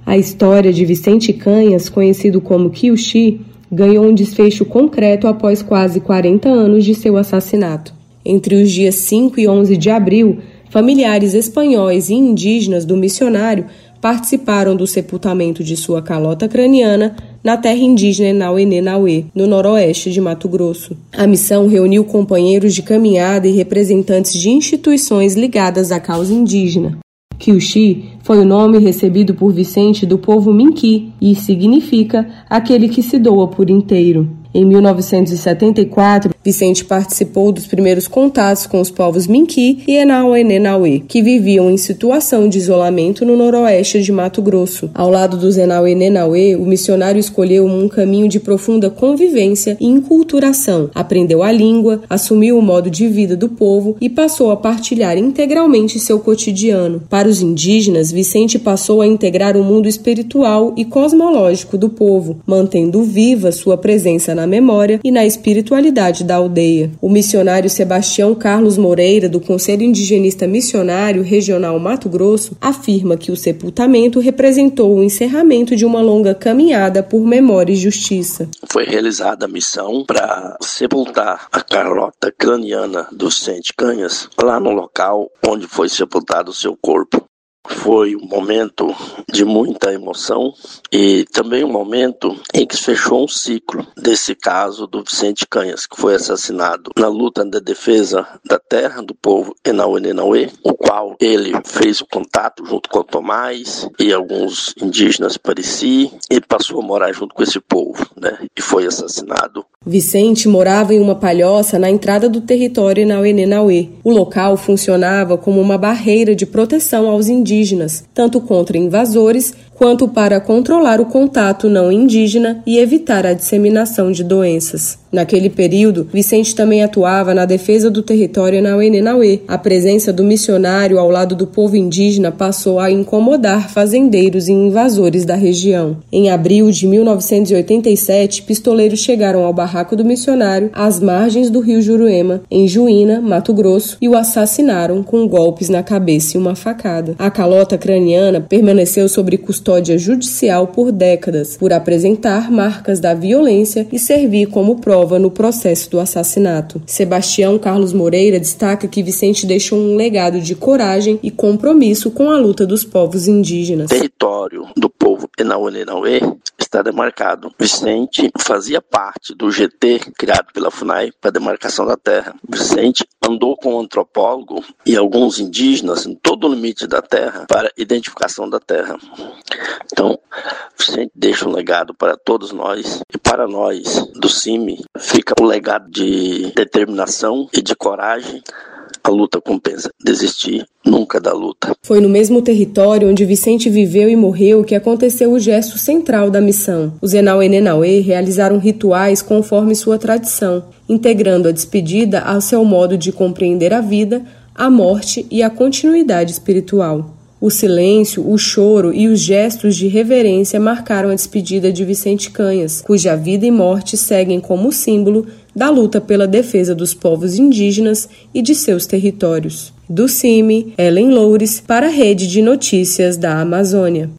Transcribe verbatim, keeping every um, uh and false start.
A história de Vicente Canhas, conhecido como Kyuchi, ganhou um desfecho concreto após quase quarenta anos de seu assassinato. Entre os dias cinco e onze de abril, familiares espanhóis e indígenas do missionário participaram do sepultamento de sua calota craniana na terra indígena Enauê-Nenauê, no noroeste de Mato Grosso. A missão reuniu companheiros de caminhada e representantes de instituições ligadas à causa indígena. Kyuchi foi o nome recebido por Vicente do povo Minqui e significa aquele que se doa por inteiro. Em mil novecentos e setenta e quatro, Vicente participou dos primeiros contatos com os povos Minqui e Enauê-Nenauê, que viviam em situação de isolamento no noroeste de Mato Grosso. Ao lado dos Enauê-Nenauê, o missionário escolheu um caminho de profunda convivência e enculturação, aprendeu a língua, assumiu o modo de vida do povo e passou a partilhar integralmente seu cotidiano. Para os indígenas, Vicente passou a integrar o mundo espiritual e cosmológico do povo, mantendo viva sua presença na memória e na espiritualidade da aldeia. O missionário Sebastião Carlos Moreira, do Conselho Indigenista Missionário Regional Mato Grosso, afirma que o sepultamento representou o encerramento de uma longa caminhada por memória e justiça. Foi realizada a missão para sepultar a calota craniana do Vicente Canhas lá no local onde foi sepultado o seu corpo. Foi um momento de muita emoção e também um momento em que se fechou um ciclo desse caso do Vicente Canhas, que foi assassinado na luta da defesa da terra do povo Enauê-Nenauê, o qual ele fez o contato junto com o Tomás e alguns indígenas Pareci e passou a morar junto com esse povo, né? E foi assassinado. Vicente morava em uma palhoça na entrada do território Enauê-Nenauê. O local funcionava como uma barreira de proteção aos indígenas, tanto contra invasores quanto para controlar o contato não indígena e evitar a disseminação de doenças. Naquele período, Vicente também atuava na defesa do território Enauê-Nenauê. A presença do missionário ao lado do povo indígena passou a incomodar fazendeiros e invasores da região. Em abril de mil novecentos e oitenta e sete, pistoleiros chegaram ao barraco do missionário às margens do rio Juruema, em Juína, Mato Grosso, e o assassinaram com golpes na cabeça e uma facada. A calota craniana permaneceu sob custódia judicial por décadas, por apresentar marcas da violência e servir como prova no processo do assassinato. Sebastião Carlos Moreira destaca que Vicente deixou um legado de coragem e compromisso com a luta dos povos indígenas. O território do povo Enauê-Nenauê está demarcado. Vicente fazia parte do G T criado pela FUNAI para a demarcação da terra. Vicente andou com um antropólogo e alguns indígenas em todo o limite da terra para identificação da terra. Então, Vicente deixa um legado para todos nós e para nós do C I M fica o legado de determinação e de coragem. A luta compensa desistir nunca da luta. Foi no mesmo território onde Vicente viveu e morreu que aconteceu o gesto central da missão. Os Enauê-Nenauê realizaram rituais conforme sua tradição, integrando a despedida ao seu modo de compreender a vida, a morte e a continuidade espiritual. O silêncio, o choro e os gestos de reverência marcaram a despedida de Vicente Canhas, cuja vida e morte seguem como símbolo da luta pela defesa dos povos indígenas e de seus territórios. Do C I M, Ellen Loures, para a Rede de Notícias da Amazônia.